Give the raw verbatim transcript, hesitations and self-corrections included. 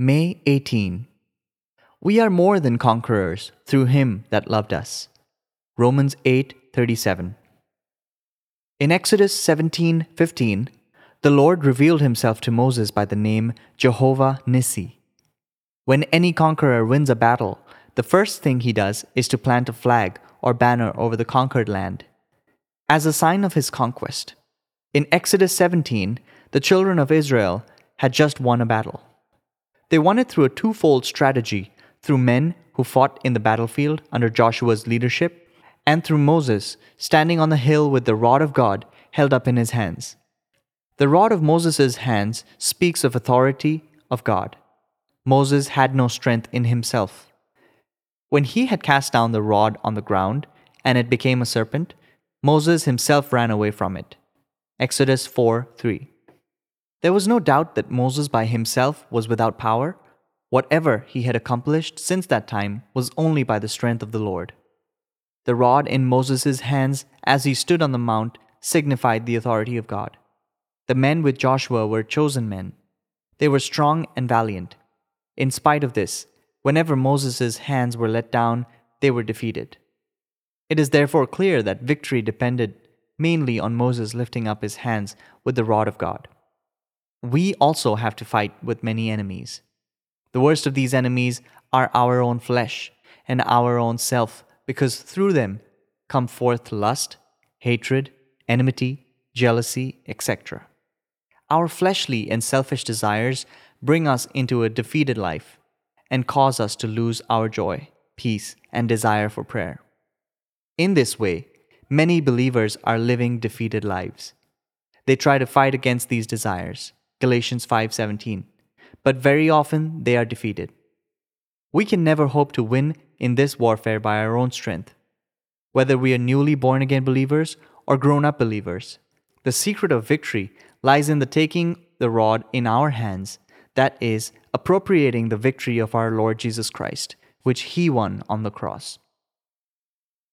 May eighteenth. We are more than conquerors through him that loved us. Romans eight thirty-seven. In Exodus seventeen fifteen, the Lord revealed himself to Moses by the name Jehovah Nissi. When any conqueror wins a battle, the first thing he does is to plant a flag or banner over the conquered land, as a sign of his conquest. In Exodus seventeen, the children of Israel had just won a battle. They won it through a twofold strategy, through men who fought in the battlefield under Joshua's leadership, and through Moses standing on the hill with the rod of God held up in his hands. The rod of Moses' hands speaks of authority of God. Moses had no strength in himself. When he had cast down the rod on the ground, and it became a serpent, Moses himself ran away from it. Exodus four three. There was no doubt that Moses by himself was without power. Whatever he had accomplished since that time was only by the strength of the Lord. The rod in Moses' hands as he stood on the mount signified the authority of God. The men with Joshua were chosen men. They were strong and valiant. In spite of this, whenever Moses' hands were let down, they were defeated. It is therefore clear that victory depended mainly on Moses lifting up his hands with the rod of God. We also have to fight with many enemies. The worst of these enemies are our own flesh and our own self, because through them come forth lust, hatred, enmity, jealousy, et cetera. Our fleshly and selfish desires bring us into a defeated life and cause us to lose our joy, peace, and desire for prayer. In this way, many believers are living defeated lives. They try to fight against these desires, Galatians five seventeen, but very often they are defeated. We can never hope to win in this warfare by our own strength. Whether we are newly born-again believers or grown-up believers, the secret of victory lies in the taking the rod in our hands, that is, appropriating the victory of our Lord Jesus Christ, which he won on the cross.